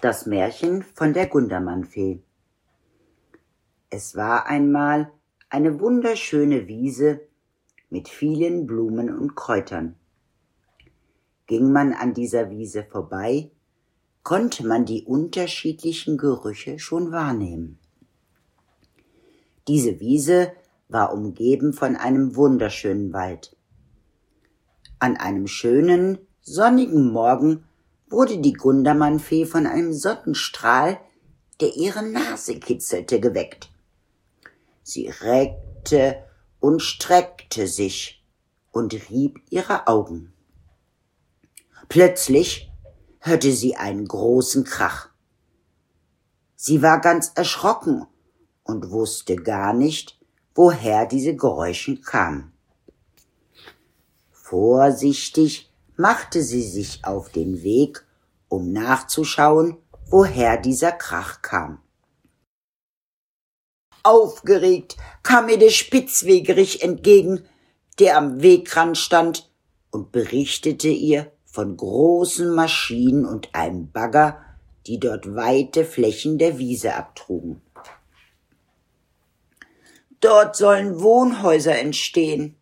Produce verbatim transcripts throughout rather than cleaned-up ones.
Das Märchen von der Gundermannfee. Es war einmal eine wunderschöne Wiese mit vielen Blumen und Kräutern. Ging man an dieser Wiese vorbei, konnte man die unterschiedlichen Gerüche schon wahrnehmen. Diese Wiese war umgeben von einem wunderschönen Wald. An einem schönen, sonnigen Morgen wurde die Gundermannfee von einem Sonnenstrahl, der ihre Nase kitzelte, geweckt. Sie reckte und streckte sich und rieb ihre Augen. Plötzlich hörte sie einen großen Krach. Sie war ganz erschrocken und wusste gar nicht, woher diese Geräusche kamen. Vorsichtig machte sie sich auf den Weg, um nachzuschauen, woher dieser Krach kam. Aufgeregt kam ihr der Spitzwegerich entgegen, der am Wegrand stand, und berichtete ihr von großen Maschinen und einem Bagger, die dort weite Flächen der Wiese abtrugen. Dort sollen Wohnhäuser entstehen.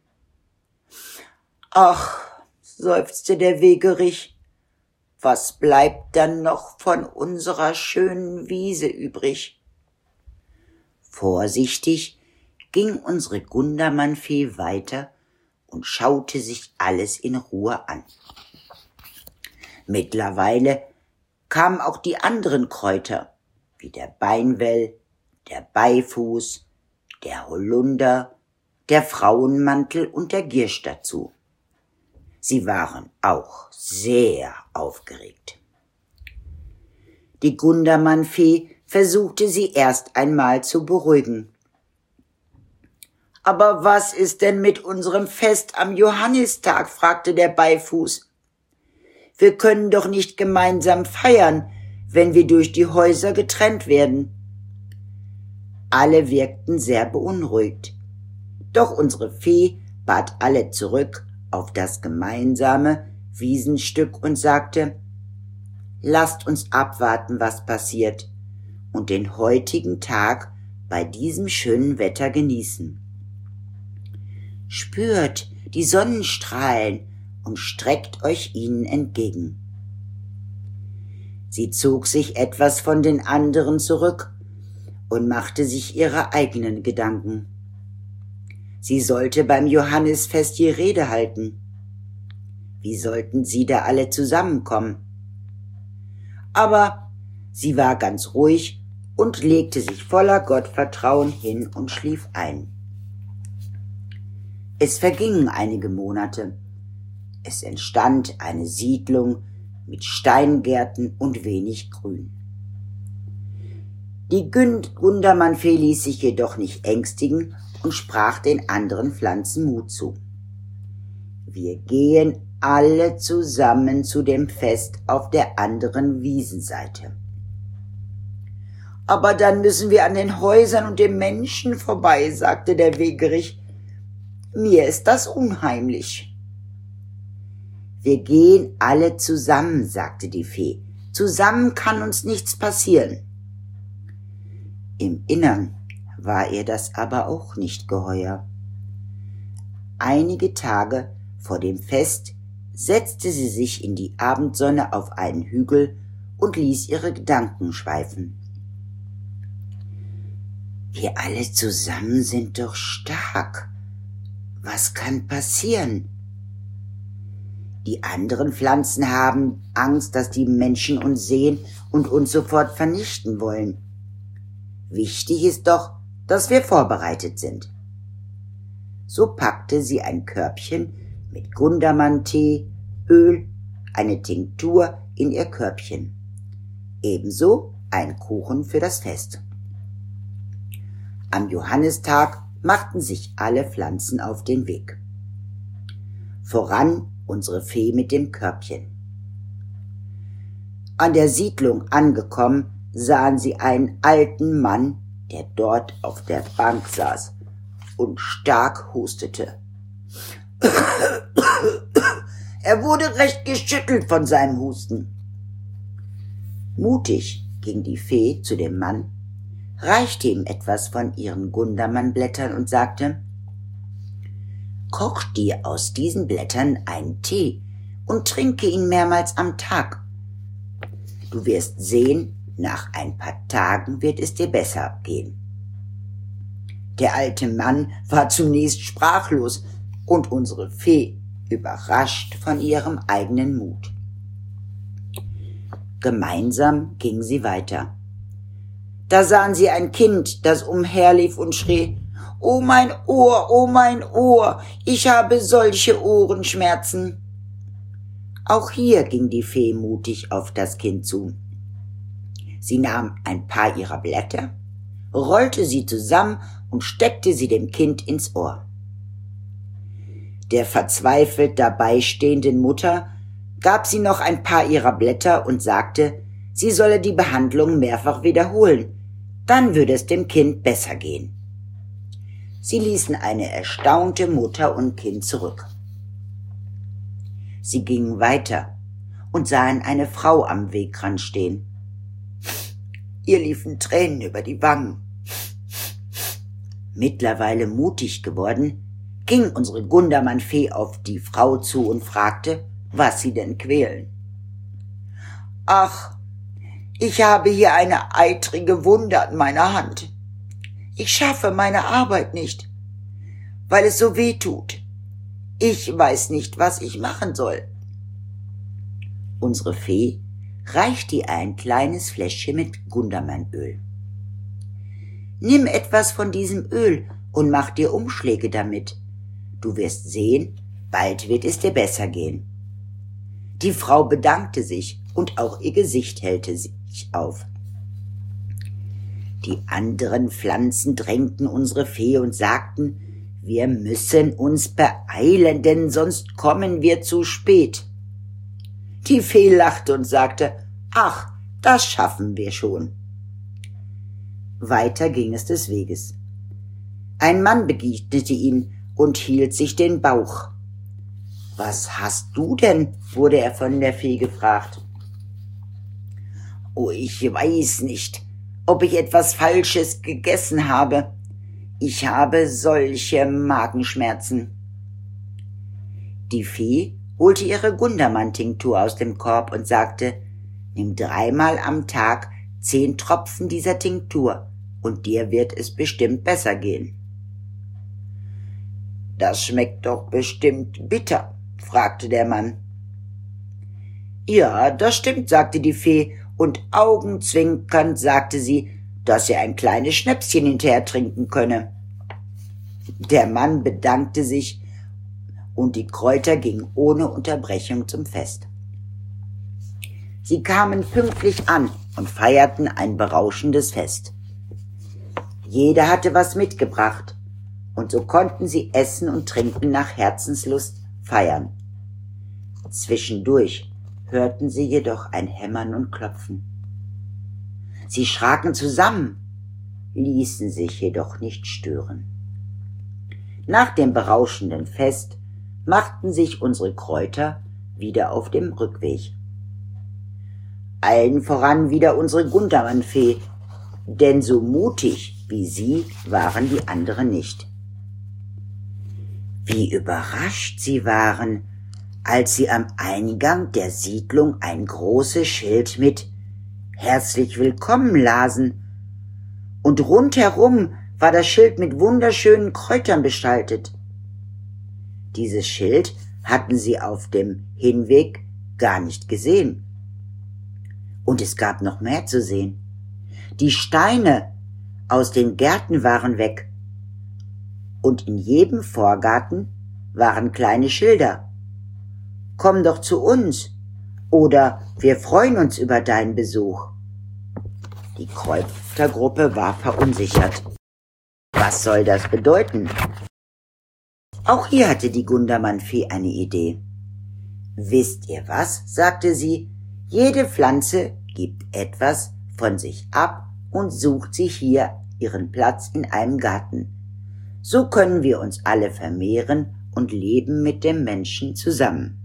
Ach, seufzte der Wegerich, was bleibt dann noch von unserer schönen Wiese übrig? Vorsichtig ging unsere Gundermannfee weiter und schaute sich alles in Ruhe an. Mittlerweile kamen auch die anderen Kräuter, wie der Beinwell, der Beifuß, der Holunder, der Frauenmantel und der Giersch dazu. Sie waren auch sehr aufgeregt. Die Gundermannfee versuchte sie erst einmal zu beruhigen. »Aber was ist denn mit unserem Fest am Johannistag?« fragte der Beifuß. »Wir können doch nicht gemeinsam feiern, wenn wir durch die Häuser getrennt werden.« Alle wirkten sehr beunruhigt. Doch unsere Fee bat alle zurück auf das gemeinsame Wiesenstück und sagte, »Lasst uns abwarten, was passiert, und den heutigen Tag bei diesem schönen Wetter genießen. Spürt die Sonnenstrahlen und streckt euch ihnen entgegen.« Sie zog sich etwas von den anderen zurück und machte sich ihre eigenen Gedanken. Sie sollte beim Johannisfest die Rede halten. Wie sollten sie da alle zusammenkommen? Aber sie war ganz ruhig und legte sich voller Gottvertrauen hin und schlief ein. Es vergingen einige Monate. Es entstand eine Siedlung mit Steingärten und wenig Grün. Die Gundermannfee ließ sich jedoch nicht ängstigen und sprach den anderen Pflanzen Mut zu. »Wir gehen alle zusammen zu dem Fest auf der anderen Wiesenseite.« »Aber dann müssen wir an den Häusern und den Menschen vorbei«, sagte der Wegerich. »Mir ist das unheimlich.« »Wir gehen alle zusammen«, sagte die Fee. »Zusammen kann uns nichts passieren.« Im Innern war ihr das aber auch nicht geheuer. Einige Tage vor dem Fest setzte sie sich in die Abendsonne auf einen Hügel und ließ ihre Gedanken schweifen. »Wir alle zusammen sind doch stark. Was kann passieren? Die anderen Pflanzen haben Angst, dass die Menschen uns sehen und uns sofort vernichten wollen. Wichtig ist doch, dass wir vorbereitet sind.« So packte sie ein Körbchen mit Gundermanntee, Öl, eine Tinktur in ihr Körbchen. Ebenso ein Kuchen für das Fest. Am Johannistag machten sich alle Pflanzen auf den Weg. Voran unsere Fee mit dem Körbchen. An der Siedlung angekommen, sahen sie einen alten Mann, der dort auf der Bank saß und stark hustete. Er wurde recht geschüttelt von seinem Husten. Mutig ging die Fee zu dem Mann, reichte ihm etwas von ihren Gundermannblättern und sagte: »Koch dir aus diesen Blättern einen Tee und trinke ihn mehrmals am Tag. Du wirst sehen, nach ein paar Tagen wird es dir besser gehen.« Der alte Mann war zunächst sprachlos und unsere Fee überrascht von ihrem eigenen Mut. Gemeinsam gingen sie weiter. Da sahen sie ein Kind, das umherlief und schrie: »Oh mein Ohr, oh mein Ohr, ich habe solche Ohrenschmerzen!« Auch hier ging die Fee mutig auf das Kind zu. Sie nahm ein paar ihrer Blätter, rollte sie zusammen und steckte sie dem Kind ins Ohr. Der verzweifelt dabei stehenden Mutter gab sie noch ein paar ihrer Blätter und sagte, sie solle die Behandlung mehrfach wiederholen, dann würde es dem Kind besser gehen. Sie ließen eine erstaunte Mutter und Kind zurück. Sie gingen weiter und sahen eine Frau am Wegrand stehen. Ihr liefen Tränen über die Wangen. Mittlerweile mutig geworden, ging unsere Gundermann-Fee auf die Frau zu und fragte, was sie denn quälen. »Ach, ich habe hier eine eitrige Wunde an meiner Hand. Ich schaffe meine Arbeit nicht, weil es so weh tut. Ich weiß nicht, was ich machen soll.« Unsere Fee reichte ihr ein kleines Fläschchen mit Gundermannöl. »Nimm etwas von diesem Öl und mach dir Umschläge damit. Du wirst sehen, bald wird es dir besser gehen.« Die Frau bedankte sich und auch ihr Gesicht hellte sich auf. Die anderen Pflanzen drängten unsere Fee und sagten, wir müssen uns beeilen, denn sonst kommen wir zu spät. Die Fee lachte und sagte, ach, das schaffen wir schon. Weiter ging es des Weges. Ein Mann begegnete ihn und hielt sich den Bauch. »Was hast du denn?« wurde er von der Fee gefragt. »Oh, ich weiß nicht, ob ich etwas Falsches gegessen habe. Ich habe solche Magenschmerzen.« Die Fee holte ihre Gundermann-Tinktur aus dem Korb und sagte, »Nimm dreimal am Tag zehn Tropfen dieser Tinktur, und dir wird es bestimmt besser gehen.« »Das schmeckt doch bestimmt bitter«, fragte der Mann. »Ja, das stimmt«, sagte die Fee, und augenzwinkernd sagte sie, dass er ein kleines Schnäpschen hinterher trinken könne. Der Mann bedankte sich, und die Kräuter gingen ohne Unterbrechung zum Fest. Sie kamen pünktlich an und feierten ein berauschendes Fest. Jeder hatte was mitgebracht, und so konnten sie essen und trinken nach Herzenslust feiern. Zwischendurch hörten sie jedoch ein Hämmern und Klopfen. Sie schraken zusammen, ließen sich jedoch nicht stören. Nach dem berauschenden Fest machten sich unsere Kräuter wieder auf dem Rückweg. Allen voran wieder unsere Gundermann-Fee, denn so mutig wie sie waren die anderen nicht. Wie überrascht sie waren, als sie am Eingang der Siedlung ein großes Schild mit »Herzlich willkommen« lasen, und rundherum war das Schild mit wunderschönen Kräutern gestaltet. Dieses Schild hatten sie auf dem Hinweg gar nicht gesehen. Und es gab noch mehr zu sehen. Die Steine aus den Gärten waren weg, und in jedem Vorgarten waren kleine Schilder. »Komm doch zu uns« oder »Wir freuen uns über deinen Besuch«. Die Kräutergruppe war verunsichert. Was soll das bedeuten? Auch hier hatte die Gundermann-Fee eine Idee. »Wisst ihr was?«, sagte sie, »jede Pflanze gibt etwas von sich ab und sucht sich hier ihren Platz in einem Garten. So können wir uns alle vermehren und leben mit dem Menschen zusammen.«